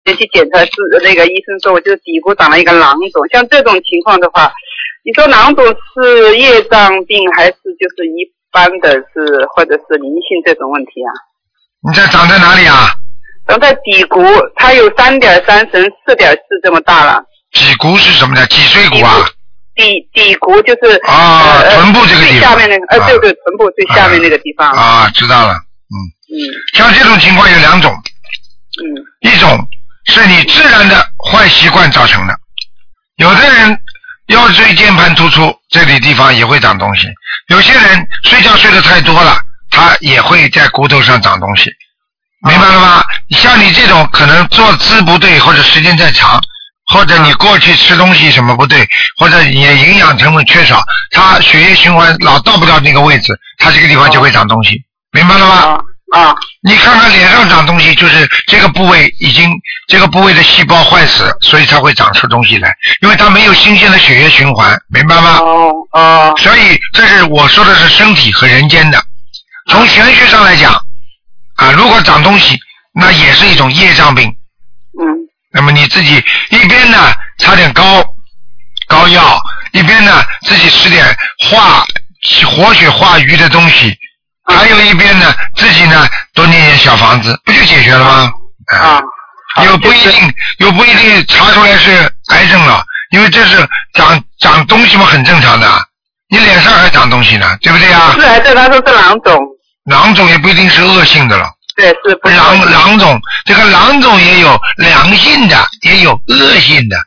去检查是那个医生说我就是底部长了一个囊肿，像这种情况的话，你说囊肿是业障病还是就是一般的是或者是灵性这种问题啊？ 你这长在哪里啊？ 长在底骨，它有3.3乘4.4这么大了。 脊骨是什么呢？脊椎骨啊？ 底骨就是臀部这个地方。 最下面那个对对，臀部最下面那个地方。 知道了。像这种情况有2种。一种是你自然的坏习惯造成的，有的人腰椎间盘突出，这里地方也会长东西。有些人睡觉睡得太多了，他也会在骨头上长东西，明白了吗？像你这种可能坐姿不对，或者时间太长，或者你过去吃东西什么不对，或者你的营养成分缺少，它血液循环老到不了那个位置，它这个地方就会长东西，明白了吗？你看看脸上长东西，就是这个部位这个部位的细胞坏死，所以才会长出东西来，因为它没有新鲜的血液循环，明白吗？所以这是我说的是身体和人间的。从玄学上来讲如果长东西，那也是一种业障病。那么你自己一边呢擦点膏药，一边呢自己吃点活血化瘀的东西，还有一边呢自己呢多念念小房子，不就解决了吗？又不一定查出来是癌症了，因为这是长东西嘛，很正常的。你脸上还长东西呢，对不对啊？ 是癌症，他说是囊肿。囊肿也不一定是恶性的了。 对，是不囊肿，这个囊肿也有良性的，也有恶性的。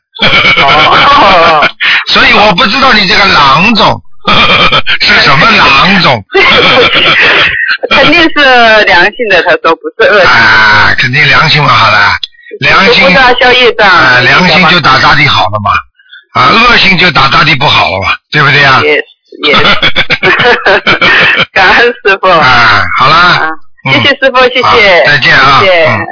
所以我不知道你这个囊肿是什么囊肿。 肯定是良性的，他说不是恶性的。 肯定良性嘛，好了，良性消业障。 良性就打大地好了嘛，恶性就打大地不好了嘛，对不对啊？ 也感恩师父。 好啦。 谢谢师父，谢谢。 再见啊。 谢谢。